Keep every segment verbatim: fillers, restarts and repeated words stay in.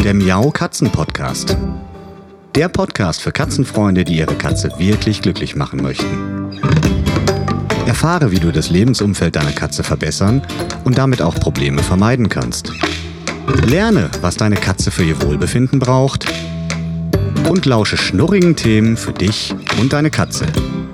Der Miau Katzen Podcast. Der Podcast für Katzenfreunde, die ihre Katze wirklich glücklich machen möchten. Erfahre, wie du das Lebensumfeld deiner Katze verbessern und damit auch Probleme vermeiden kannst. Lerne, was deine Katze für ihr Wohlbefinden braucht und lausche schnurrigen Themen für dich und deine Katze.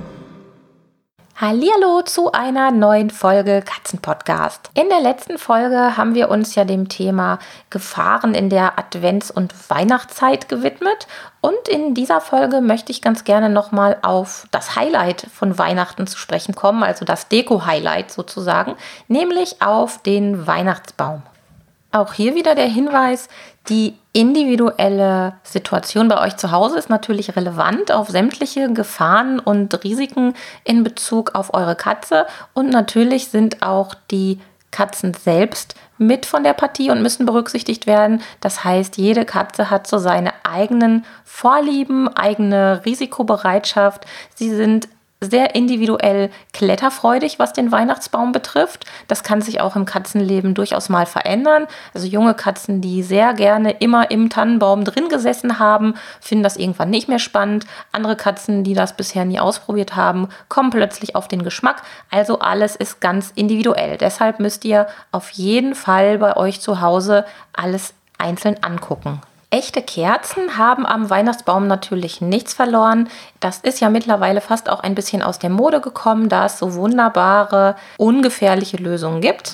Hallihallo zu einer neuen Folge Katzenpodcast. In der letzten Folge haben wir uns ja dem Thema Gefahren in der Advents- und Weihnachtszeit gewidmet. Und in dieser Folge möchte ich ganz gerne nochmal auf das Highlight von Weihnachten zu sprechen kommen, also das Deko-Highlight sozusagen, nämlich auf den Weihnachtsbaum. Auch hier wieder der Hinweis, die individuelle Situation bei euch zu Hause ist natürlich relevant auf sämtliche Gefahren und Risiken in Bezug auf eure Katze. Und natürlich sind auch die Katzen selbst mit von der Partie und müssen berücksichtigt werden. Das heißt, jede Katze hat so seine eigenen Vorlieben, eigene Risikobereitschaft. Sie sind sehr individuell kletterfreudig, was den Weihnachtsbaum betrifft. Das kann sich auch im Katzenleben durchaus mal verändern. Also junge Katzen, die sehr gerne immer im Tannenbaum drin gesessen haben, finden das irgendwann nicht mehr spannend. Andere Katzen, die das bisher nie ausprobiert haben, kommen plötzlich auf den Geschmack. Also alles ist ganz individuell. Deshalb müsst ihr auf jeden Fall bei euch zu Hause alles einzeln angucken. Echte Kerzen haben am Weihnachtsbaum natürlich nichts verloren. Das ist ja mittlerweile fast auch ein bisschen aus der Mode gekommen, da es so wunderbare, ungefährliche Lösungen gibt.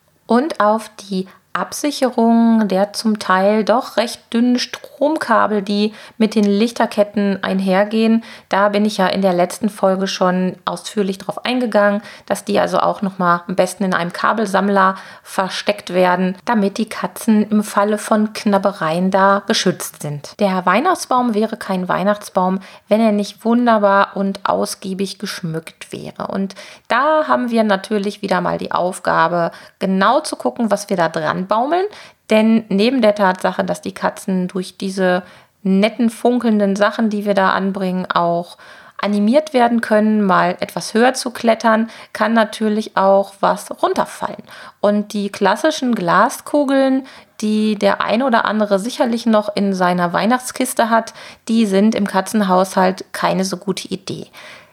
Und auf die Absicherung der zum Teil doch recht dünnen Stromkabel, die mit den Lichterketten einhergehen. Da bin ich ja in der letzten Folge schon ausführlich drauf eingegangen, dass die also auch nochmal am besten in einem Kabelsammler versteckt werden, damit die Katzen im Falle von Knabbereien da geschützt sind. Der Weihnachtsbaum wäre kein Weihnachtsbaum, wenn er nicht wunderbar und ausgiebig geschmückt wäre. Und da haben wir natürlich wieder mal die Aufgabe, genau zu gucken, was wir da dran baumeln, denn neben der Tatsache, dass die Katzen durch diese netten, funkelnden Sachen, die wir da anbringen, auch animiert werden können, mal etwas höher zu klettern, kann natürlich auch was runterfallen. Und die klassischen Glaskugeln, die der ein oder andere sicherlich noch in seiner Weihnachtskiste hat, die sind im Katzenhaushalt keine so gute Idee.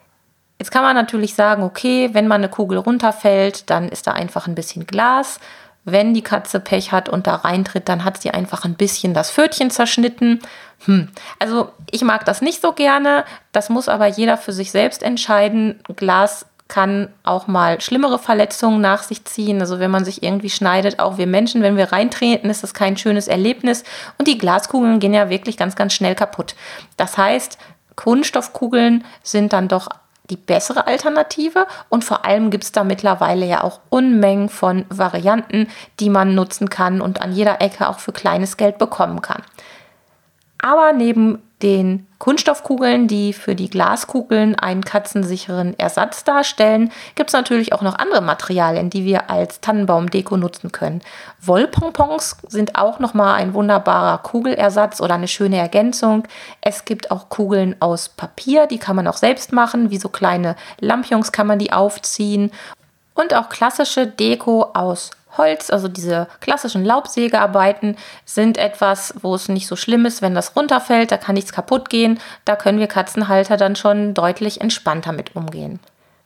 Jetzt kann man natürlich sagen, okay, wenn mal eine Kugel runterfällt, dann ist da einfach ein bisschen Glas. Wenn die Katze Pech hat und da reintritt, dann hat sie einfach ein bisschen das Pfötchen zerschnitten. Hm. Also ich mag das nicht so gerne. Das muss aber jeder für sich selbst entscheiden. Glas kann auch mal schlimmere Verletzungen nach sich ziehen. Also wenn man sich irgendwie schneidet, auch wir Menschen, wenn wir reintreten, ist das kein schönes Erlebnis. Und die Glaskugeln gehen ja wirklich ganz, ganz schnell kaputt. Das heißt, Kunststoffkugeln sind dann doch die bessere Alternative und vor allem gibt es da mittlerweile ja auch Unmengen von Varianten, die man nutzen kann und an jeder Ecke auch für kleines Geld bekommen kann. Aber neben den Kunststoffkugeln, die für die Glaskugeln einen katzensicheren Ersatz darstellen, gibt es natürlich auch noch andere Materialien, die wir als Tannenbaumdeko nutzen können. Wollpompons sind auch nochmal ein wunderbarer Kugelersatz oder eine schöne Ergänzung. Es gibt auch Kugeln aus Papier, die kann man auch selbst machen, wie so kleine Lampions kann man die aufziehen. Und auch klassische Deko aus Holz, also diese klassischen Laubsägearbeiten, sind etwas, wo es nicht so schlimm ist, wenn das runterfällt, da kann nichts kaputt gehen. Da können wir Katzenhalter dann schon deutlich entspannter mit umgehen.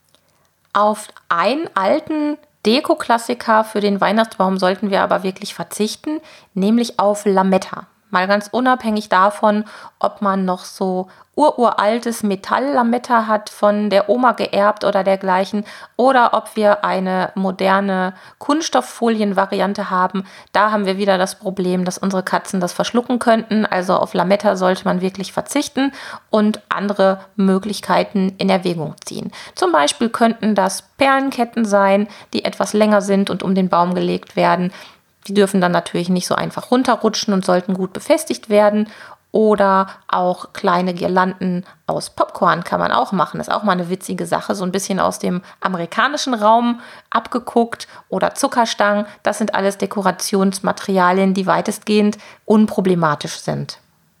Auf einen alten Deko-Klassiker für den Weihnachtsbaum sollten wir aber wirklich verzichten, nämlich auf Lametta. Mal ganz unabhängig davon, ob man noch so ururaltes Metall-Lametta hat, von der Oma geerbt oder dergleichen, oder ob wir eine moderne Kunststofffolienvariante haben. Da haben wir wieder das Problem, dass unsere Katzen das verschlucken könnten. Also auf Lametta sollte man wirklich verzichten und andere Möglichkeiten in Erwägung ziehen. Zum Beispiel könnten das Perlenketten sein, die etwas länger sind und um den Baum gelegt werden. Die dürfen dann natürlich nicht so einfach runterrutschen und sollten gut befestigt werden. Oder auch kleine Girlanden aus Popcorn kann man auch machen. Das ist auch mal eine witzige Sache, so ein bisschen aus dem amerikanischen Raum abgeguckt. Oder Zuckerstangen, das sind alles Dekorationsmaterialien, die weitestgehend unproblematisch sind.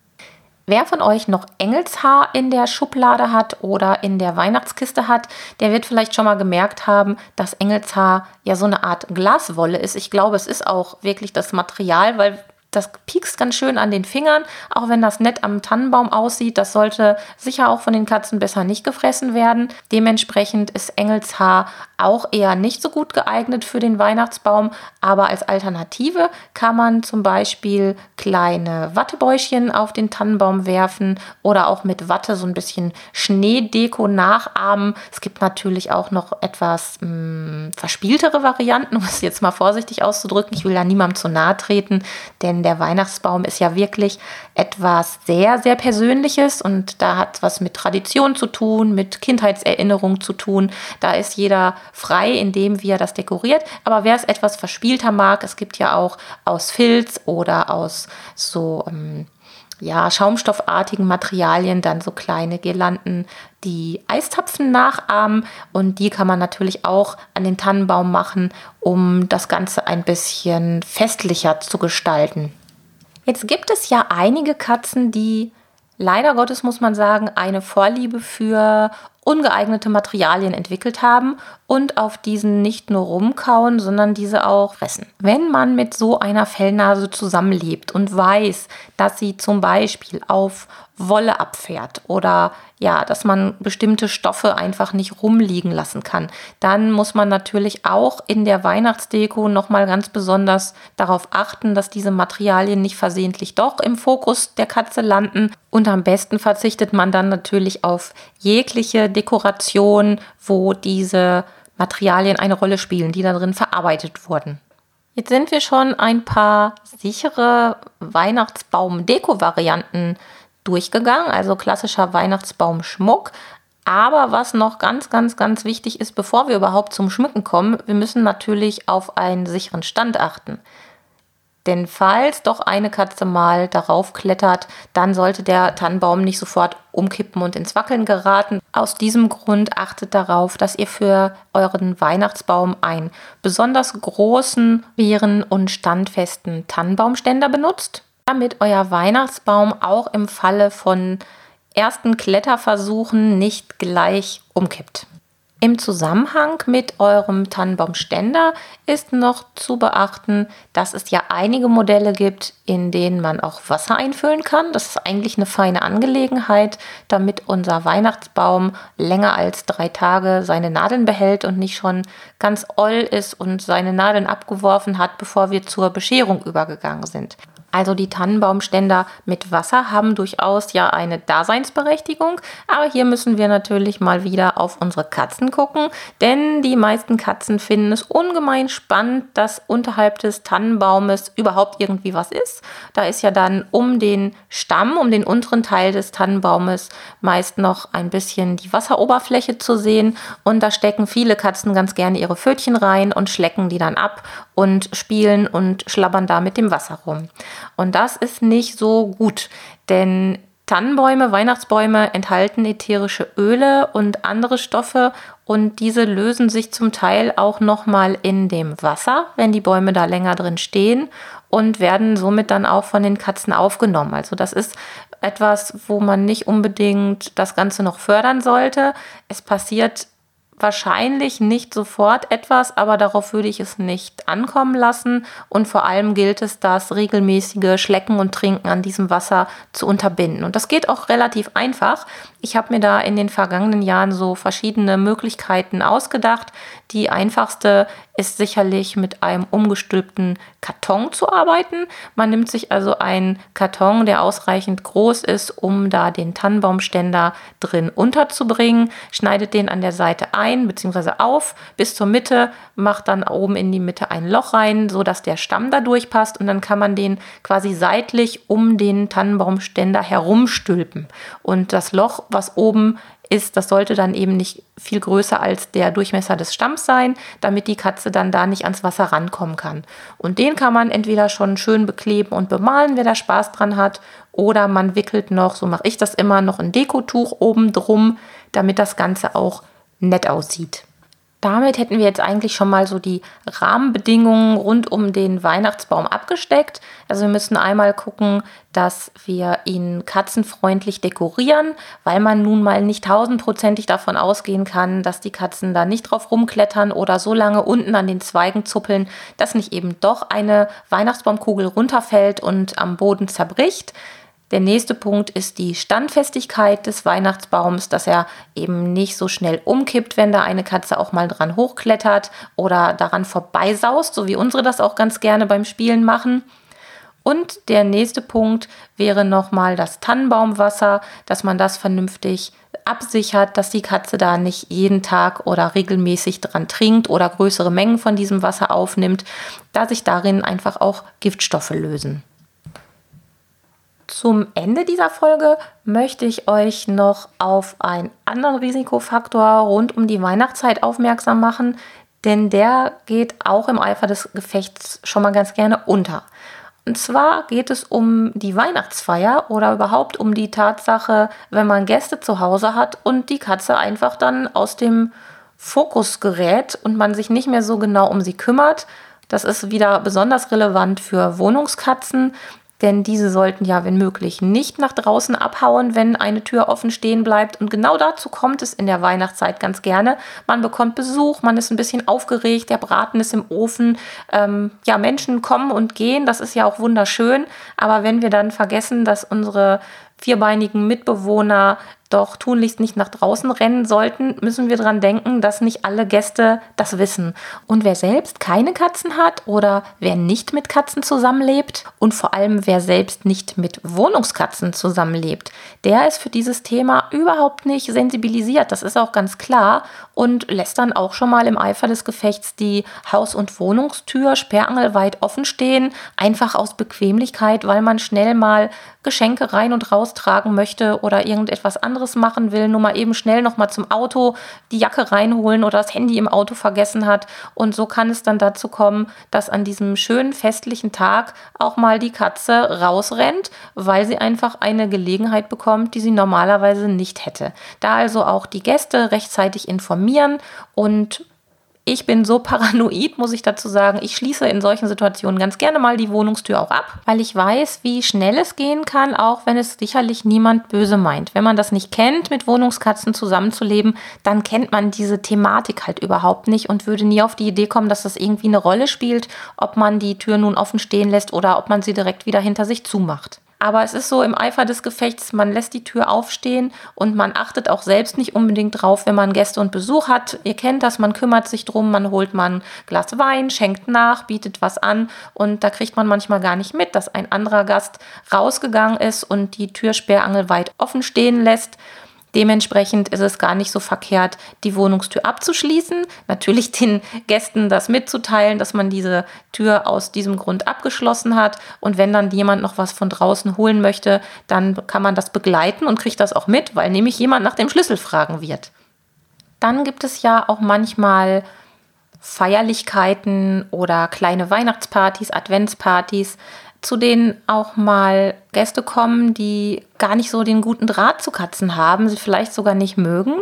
Wer von euch noch Engelshaar in der Schublade hat oder in der Weihnachtskiste hat, der wird vielleicht schon mal gemerkt haben, dass Engelshaar ja so eine Art Glaswolle ist. Ich glaube, es ist auch wirklich das Material, weil Das piekst ganz schön an den Fingern, auch wenn das nett am Tannenbaum aussieht. Das sollte sicher auch von den Katzen besser nicht gefressen werden. Dementsprechend ist Engelshaar auch eher nicht so gut geeignet für den Weihnachtsbaum. Aber als Alternative kann man zum Beispiel kleine Wattebäuschen auf den Tannenbaum werfen oder auch mit Watte so ein bisschen Schneedeko nachahmen. Es gibt natürlich auch noch etwas mh, verspieltere Varianten, um es jetzt mal vorsichtig auszudrücken. Ich will da niemandem zu nahe treten, denn der Weihnachtsbaum ist ja wirklich etwas sehr, sehr Persönliches und da hat es was mit Tradition zu tun, mit Kindheitserinnerung zu tun. Da ist jeder frei in dem, wie er das dekoriert. Aber wer es etwas verspielter mag, es gibt ja auch aus Filz oder aus so ähm, ja, schaumstoffartigen Materialien dann so kleine Girlanden, die Eistapfen nachahmen, und die kann man natürlich auch an den Tannenbaum machen, um das Ganze ein bisschen festlicher zu gestalten. Jetzt gibt es ja einige Katzen, die leider Gottes, muss man sagen, eine Vorliebe für ungeeignete Materialien entwickelt haben und auf diesen nicht nur rumkauen, sondern diese auch fressen. Wenn man mit so einer Fellnase zusammenlebt und weiß, dass sie zum Beispiel auf Wolle abfährt oder ja, dass man bestimmte Stoffe einfach nicht rumliegen lassen kann, dann muss man natürlich auch in der Weihnachtsdeko nochmal ganz besonders darauf achten, dass diese Materialien nicht versehentlich doch im Fokus der Katze landen. Und am besten verzichtet man dann natürlich auf jegliche Dekoration, wo diese Materialien eine Rolle spielen, die da drin verarbeitet wurden. Jetzt sind wir schon ein paar sichere Weihnachtsbaum-Deko-Varianten durchgegangen, also klassischer Weihnachtsbaumschmuck. Aber was noch ganz, ganz, ganz wichtig ist, bevor wir überhaupt zum Schmücken kommen, wir müssen natürlich auf einen sicheren Stand achten. Denn falls doch eine Katze mal darauf klettert, dann sollte der Tannenbaum nicht sofort umkippen und ins Wackeln geraten. Aus diesem Grund achtet darauf, dass ihr für euren Weihnachtsbaum einen besonders großen, schweren und standfesten Tannenbaumständer benutzt, damit euer Weihnachtsbaum auch im Falle von ersten Kletterversuchen nicht gleich umkippt. Im Zusammenhang mit eurem Tannenbaumständer ist noch zu beachten, dass es ja einige Modelle gibt, in denen man auch Wasser einfüllen kann. Das ist eigentlich eine feine Angelegenheit, damit unser Weihnachtsbaum länger als drei Tage seine Nadeln behält und nicht schon ganz oll ist und seine Nadeln abgeworfen hat, bevor wir zur Bescherung übergegangen sind. Also die Tannenbaumständer mit Wasser haben durchaus ja eine Daseinsberechtigung, aber hier müssen wir natürlich mal wieder auf unsere Katzen gucken, denn die meisten Katzen finden es ungemein spannend, dass unterhalb des Tannenbaumes überhaupt irgendwie was ist. Da ist ja dann um den Stamm, um den unteren Teil des Tannenbaumes meist noch ein bisschen die Wasseroberfläche zu sehen, und da stecken viele Katzen ganz gerne ihre Pfötchen rein und schlecken die dann ab und spielen und schlabbern da mit dem Wasser rum. Und das ist nicht so gut, denn Tannenbäume, Weihnachtsbäume enthalten ätherische Öle und andere Stoffe, und diese lösen sich zum Teil auch nochmal in dem Wasser, wenn die Bäume da länger drin stehen, und werden somit dann auch von den Katzen aufgenommen. Also das ist etwas, wo man nicht unbedingt das Ganze noch fördern sollte. Es passiert wahrscheinlich nicht sofort etwas, aber darauf würde ich es nicht ankommen lassen, und vor allem gilt es, das regelmäßige Schlecken und Trinken an diesem Wasser zu unterbinden. Und das geht auch relativ einfach. Ich habe mir da in den vergangenen Jahren so verschiedene Möglichkeiten ausgedacht. Die einfachste ist sicherlich mit einem umgestülpten Karton zu arbeiten. Man nimmt sich also einen Karton, der ausreichend groß ist, um da den Tannenbaumständer drin unterzubringen, schneidet den an der Seite ein bzw. auf bis zur Mitte, macht dann oben in die Mitte ein Loch rein, sodass der Stamm da durchpasst, und dann kann man den quasi seitlich um den Tannenbaumständer herumstülpen. Und das Loch, was oben ist, das sollte dann eben nicht viel größer als der Durchmesser des Stamms sein, damit die Katze dann da nicht ans Wasser rankommen kann. Und den kann man entweder schon schön bekleben und bemalen, wer da Spaß dran hat, oder man wickelt noch, so mache ich das immer, noch ein Dekotuch oben drum, damit das Ganze auch nett aussieht. Damit hätten wir jetzt eigentlich schon mal so die Rahmenbedingungen rund um den Weihnachtsbaum abgesteckt. Also wir müssen einmal gucken, dass wir ihn katzenfreundlich dekorieren, weil man nun mal nicht tausendprozentig davon ausgehen kann, dass die Katzen da nicht drauf rumklettern oder so lange unten an den Zweigen zuppeln, dass nicht eben doch eine Weihnachtsbaumkugel runterfällt und am Boden zerbricht. Der nächste Punkt ist die Standfestigkeit des Weihnachtsbaums, dass er eben nicht so schnell umkippt, wenn da eine Katze auch mal dran hochklettert oder daran vorbeisaust, so wie unsere das auch ganz gerne beim Spielen machen. Und der nächste Punkt wäre nochmal das Tannenbaumwasser, dass man das vernünftig absichert, dass die Katze da nicht jeden Tag oder regelmäßig dran trinkt oder größere Mengen von diesem Wasser aufnimmt, da sich darin einfach auch Giftstoffe lösen. Zum Ende dieser Folge möchte ich euch noch auf einen anderen Risikofaktor rund um die Weihnachtszeit aufmerksam machen, denn der geht auch im Eifer des Gefechts schon mal ganz gerne unter. Und zwar geht es um die Weihnachtsfeier oder überhaupt um die Tatsache, wenn man Gäste zu Hause hat und die Katze einfach dann aus dem Fokus gerät und man sich nicht mehr so genau um sie kümmert. Das ist wieder besonders relevant für Wohnungskatzen, denn diese sollten ja, wenn möglich, nicht nach draußen abhauen, wenn eine Tür offen stehen bleibt. Und genau dazu kommt es in der Weihnachtszeit ganz gerne. Man bekommt Besuch, man ist ein bisschen aufgeregt, der Braten ist im Ofen. Ähm, ja, Menschen kommen und gehen, das ist ja auch wunderschön. Aber wenn wir dann vergessen, dass unsere vierbeinigen Mitbewohner doch tunlichst nicht nach draußen rennen sollten, müssen wir daran denken, dass nicht alle Gäste das wissen. Und wer selbst keine Katzen hat oder wer nicht mit Katzen zusammenlebt und vor allem wer selbst nicht mit Wohnungskatzen zusammenlebt, der ist für dieses Thema überhaupt nicht sensibilisiert. Das ist auch ganz klar und lässt dann auch schon mal im Eifer des Gefechts die Haus- und Wohnungstür sperrangelweit offen stehen, einfach aus Bequemlichkeit, weil man schnell mal Geschenke rein und raus tragen möchte oder irgendetwas anderes machen will, nur mal eben schnell noch mal zum Auto die Jacke reinholen oder das Handy im Auto vergessen hat. Und so kann es dann dazu kommen, dass an diesem schönen festlichen Tag auch mal die Katze rausrennt, weil sie einfach eine Gelegenheit bekommt, die sie normalerweise nicht hätte. Da also auch die Gäste rechtzeitig informieren und ich bin so paranoid, muss ich dazu sagen, ich schließe in solchen Situationen ganz gerne mal die Wohnungstür auch ab, weil ich weiß, wie schnell es gehen kann, auch wenn es sicherlich niemand böse meint. Wenn man das nicht kennt, mit Wohnungskatzen zusammenzuleben, dann kennt man diese Thematik halt überhaupt nicht und würde nie auf die Idee kommen, dass das irgendwie eine Rolle spielt, ob man die Tür nun offen stehen lässt oder ob man sie direkt wieder hinter sich zumacht. Aber es ist so im Eifer des Gefechts, man lässt die Tür aufstehen und man achtet auch selbst nicht unbedingt drauf, wenn man Gäste und Besuch hat. Ihr kennt das, man kümmert sich drum, man holt mal ein Glas Wein, schenkt nach, bietet was an und da kriegt man manchmal gar nicht mit, dass ein anderer Gast rausgegangen ist und die Tür sperrangelweit offen stehen lässt. Dementsprechend ist es gar nicht so verkehrt, die Wohnungstür abzuschließen. Natürlich den Gästen das mitzuteilen, dass man diese Tür aus diesem Grund abgeschlossen hat. Und wenn dann jemand noch was von draußen holen möchte, dann kann man das begleiten und kriegt das auch mit, weil nämlich jemand nach dem Schlüssel fragen wird. Dann gibt es ja auch manchmal Feierlichkeiten oder kleine Weihnachtspartys, Adventspartys, zu denen auch mal Gäste kommen, die gar nicht so den guten Draht zu Katzen haben, sie vielleicht sogar nicht mögen.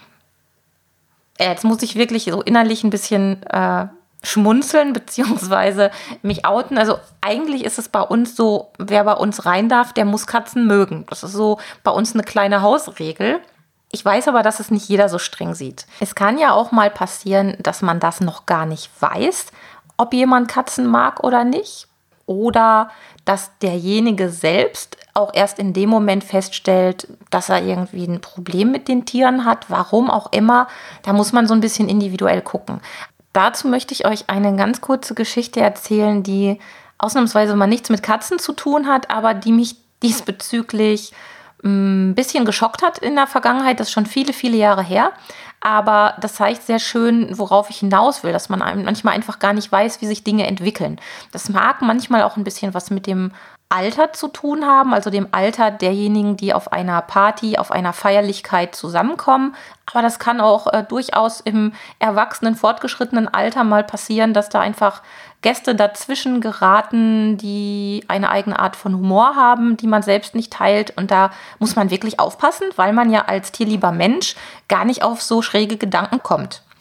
Jetzt muss ich wirklich so innerlich ein bisschen äh, schmunzeln beziehungsweise mich outen. Also eigentlich ist es bei uns so, wer bei uns rein darf, der muss Katzen mögen. Das ist so bei uns eine kleine Hausregel. Ich weiß aber, dass es nicht jeder so streng sieht. Es kann ja auch mal passieren, dass man das noch gar nicht weiß, ob jemand Katzen mag oder nicht. Oder dass derjenige selbst auch erst in dem Moment feststellt, dass er irgendwie ein Problem mit den Tieren hat, warum auch immer. Da muss man so ein bisschen individuell gucken. Dazu möchte ich euch eine ganz kurze Geschichte erzählen, die ausnahmsweise mal nichts mit Katzen zu tun hat, aber die mich diesbezüglich ein bisschen geschockt hat in der Vergangenheit. Das ist schon viele, viele Jahre her. Aber das zeigt sehr schön, worauf ich hinaus will, dass man manchmal einfach gar nicht weiß, wie sich Dinge entwickeln. Das mag manchmal auch ein bisschen was mit dem Alter zu tun haben, also dem Alter derjenigen, die auf einer Party, auf einer Feierlichkeit zusammenkommen. Aber das kann auch äh, durchaus im erwachsenen, fortgeschrittenen Alter mal passieren, dass da einfach Gäste dazwischen geraten, die eine eigene Art von Humor haben, die man selbst nicht teilt. Und da muss man wirklich aufpassen, weil man ja als tierlieber Mensch gar nicht auf so schräge Gedanken kommt.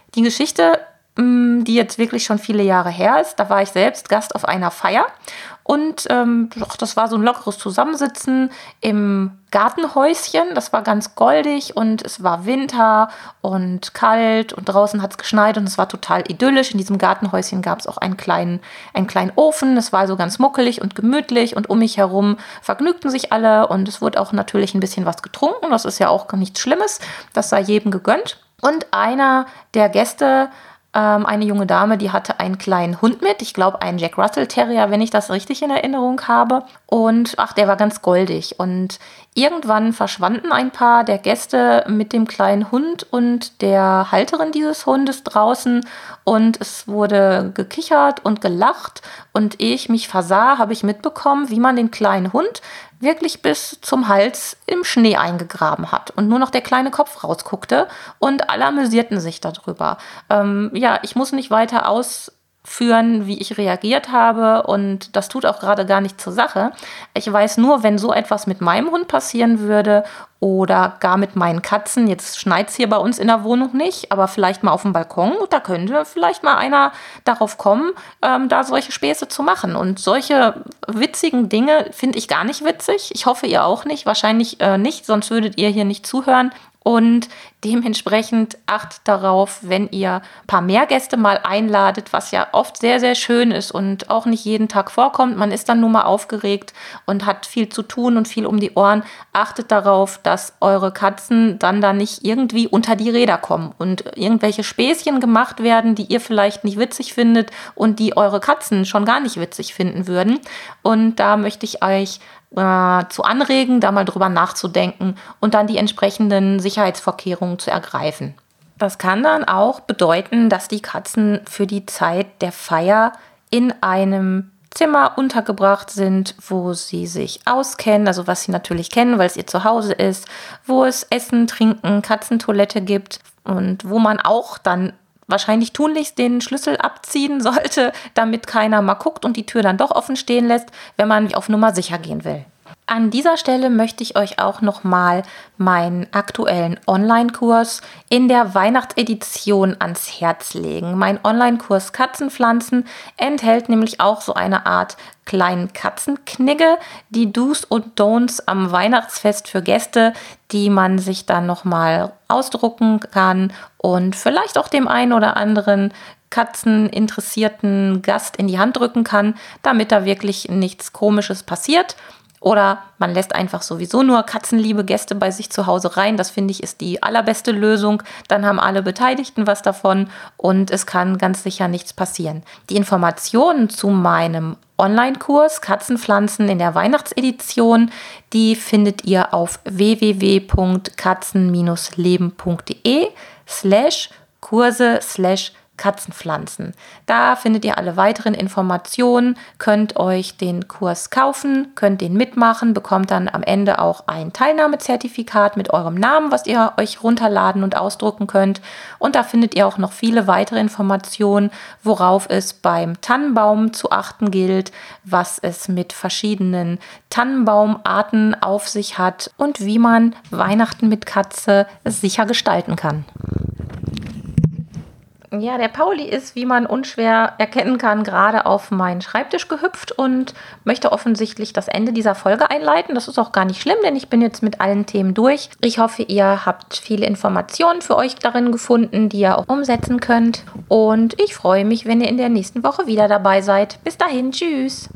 Die Geschichte, die jetzt wirklich schon viele Jahre her ist, da war ich selbst Gast auf einer Feier und ähm, das war so ein lockeres Zusammensitzen im Gartenhäuschen. Das war ganz goldig und es war Winter und kalt und draußen hat es geschneit und es war total idyllisch. In diesem Gartenhäuschen gab es auch einen kleinen, einen kleinen Ofen. Es war so ganz muckelig und gemütlich und um mich herum vergnügten sich alle und es wurde auch natürlich ein bisschen was getrunken. Das ist ja auch nichts Schlimmes. Das sei jedem gegönnt. Und einer der Gäste, eine junge Dame, die hatte einen kleinen Hund mit, ich glaube einen Jack Russell Terrier, wenn ich das richtig in Erinnerung habe. Und ach, der war ganz goldig. Und irgendwann verschwanden ein paar der Gäste mit dem kleinen Hund und der Halterin dieses Hundes draußen. Und es wurde gekichert und gelacht. Und ehe ich mich versah, habe ich mitbekommen, wie man den kleinen Hund wirklich bis zum Hals im Schnee eingegraben hat und nur noch der kleine Kopf rausguckte und alle amüsierten sich darüber. Ähm, ja, ich muss nicht weiter ausführen, wie ich reagiert habe und das tut auch gerade gar nicht zur Sache. Ich weiß nur, wenn so etwas mit meinem Hund passieren würde oder gar mit meinen Katzen, jetzt schneit es hier bei uns in der Wohnung nicht, aber vielleicht mal auf dem Balkon, da könnte vielleicht mal einer darauf kommen, ähm, da solche Späße zu machen. Und solche witzigen Dinge finde ich gar nicht witzig. Ich hoffe, ihr auch nicht. Wahrscheinlich äh, nicht, sonst würdet ihr hier nicht zuhören. Und dementsprechend achtet darauf, wenn ihr ein paar mehr Gäste mal einladet, was ja oft sehr, sehr schön ist und auch nicht jeden Tag vorkommt. Man ist dann nur mal aufgeregt und hat viel zu tun und viel um die Ohren. Achtet darauf, dass eure Katzen dann da nicht irgendwie unter die Räder kommen und irgendwelche Späßchen gemacht werden, die ihr vielleicht nicht witzig findet und die eure Katzen schon gar nicht witzig finden würden. Und da möchte ich euch äh, zu anregen, da mal drüber nachzudenken und dann die entsprechenden Sicherheitsvorkehrungen zu ergreifen. Das kann dann auch bedeuten, dass die Katzen für die Zeit der Feier in einem Zimmer untergebracht sind, wo sie sich auskennen, also was sie natürlich kennen, weil es ihr Zuhause ist, wo es Essen, Trinken, Katzentoilette gibt und wo man auch dann wahrscheinlich tunlichst den Schlüssel abziehen sollte, damit keiner mal guckt und die Tür dann doch offen stehen lässt, wenn man auf Nummer sicher gehen will. An dieser Stelle möchte ich euch auch nochmal meinen aktuellen Online-Kurs in der Weihnachtsedition ans Herz legen. Mein Online-Kurs Katzenpflanzen enthält nämlich auch so eine Art kleinen Katzenknigge, die Do's und Don'ts am Weihnachtsfest für Gäste, die man sich dann nochmal ausdrucken kann und vielleicht auch dem einen oder anderen katzeninteressierten Gast in die Hand drücken kann, damit da wirklich nichts Komisches passiert. Oder man lässt einfach sowieso nur katzenliebe Gäste bei sich zu Hause rein. Das finde ich ist die allerbeste Lösung. Dann haben alle Beteiligten was davon und es kann ganz sicher nichts passieren. Die Informationen zu meinem Online-Kurs Katzenpflanzen in der Weihnachtsedition, die findet ihr auf w w w punkt katzen leben punkt de slash Kurse slash Katzenpflanzen. Da findet ihr alle weiteren Informationen, könnt euch den Kurs kaufen, könnt den mitmachen, bekommt dann am Ende auch ein Teilnahmezertifikat mit eurem Namen, was ihr euch runterladen und ausdrucken könnt. Und da findet ihr auch noch viele weitere Informationen, worauf es beim Tannenbaum zu achten gilt, was es mit verschiedenen Tannenbaumarten auf sich hat und wie man Weihnachten mit Katze sicher gestalten kann. Ja, der Pauli ist, wie man unschwer erkennen kann, gerade auf meinen Schreibtisch gehüpft und möchte offensichtlich das Ende dieser Folge einleiten. Das ist auch gar nicht schlimm, denn ich bin jetzt mit allen Themen durch. Ich hoffe, ihr habt viele Informationen für euch darin gefunden, die ihr auch umsetzen könnt. Und ich freue mich, wenn ihr in der nächsten Woche wieder dabei seid. Bis dahin, tschüss!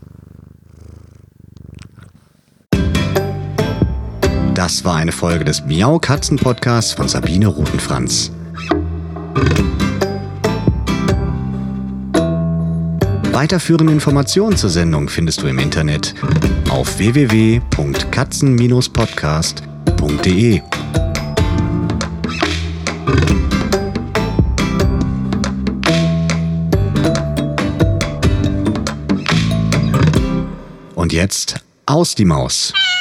Das war eine Folge des Miau Katzen Podcasts von Sabine Rutenfranz. Weiterführende Informationen zur Sendung findest du im Internet auf w w w punkt katzen podcast punkt de. Und jetzt aus die Maus.